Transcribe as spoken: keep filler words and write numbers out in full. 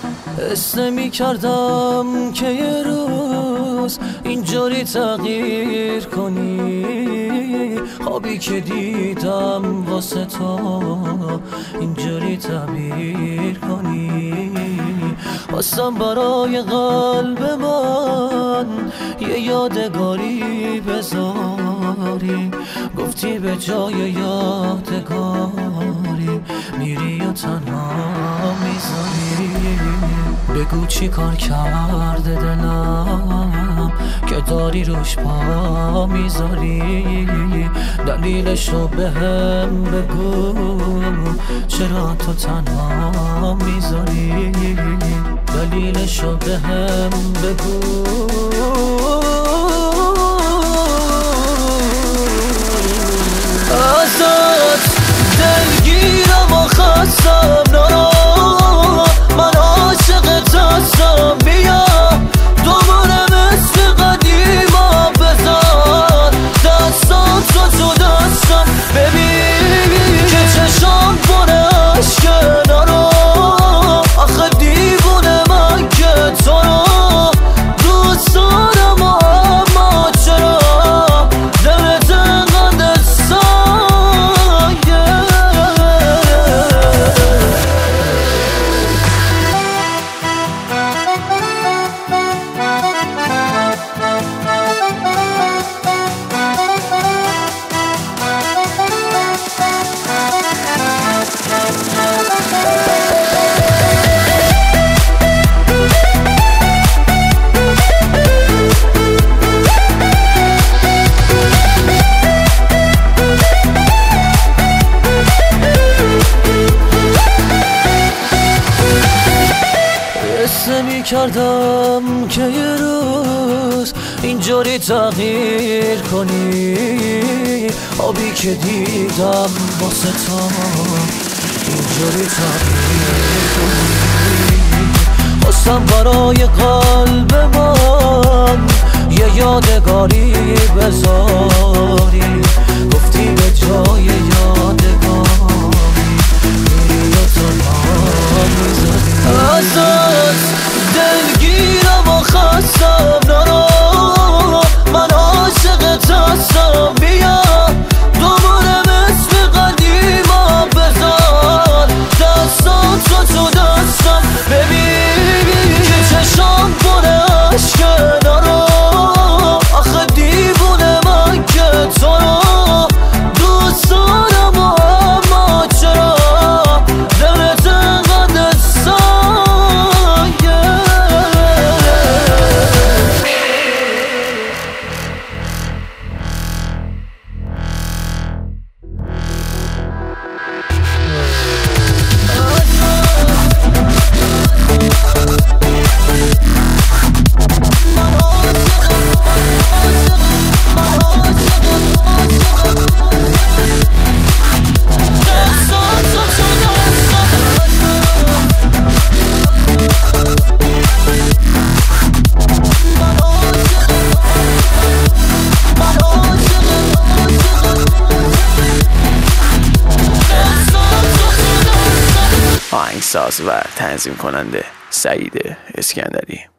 حس نمی کردم که یه روز اینجوری تغییر کنی، خوابی که دیدم واسه تو اینجوری تعبیر کنی. خواستم برای قلب من یه یادگاری بذاری، گفتی به جای یادگاری میری و تنها میذاری. بگو چی کار کرده دلم که داری روش پا میذاری، دلیلشو به هم بگو چرا تو تنها میذاری، دلیلشو به هم بگو. ازت دلگیرم و خستم نارا، من عاشقت هستم، بیا دوباره مثل قدیما بزن دستاتو تو دستم، ببین که چشام پر عشقه نارا، آخه دیوونه من که تو رو دوست دارم و اما چرا دلت انقدر سنگه. نمی کردم که یه روز اینجوری تغییر کنی، آبی که دیدم واسه تو اینجوری تغییر کنی. خواستم برای قلب من یه یادگاری بذاری، گفتی به جای یادگاری میری و تنها میذاری. ازت دلگیرم و خستم نارا، من عاشقت هستم، بیا دوباره مثل قدیما بزن دستاتو تو دستم، ببین که چشام پر عشقه نارا، آخه دیوونه من که تو رو دوست دارم و اما چرا دلت انقدر سنگه. آهنگساز و تنظیم کننده سعید اسکندری.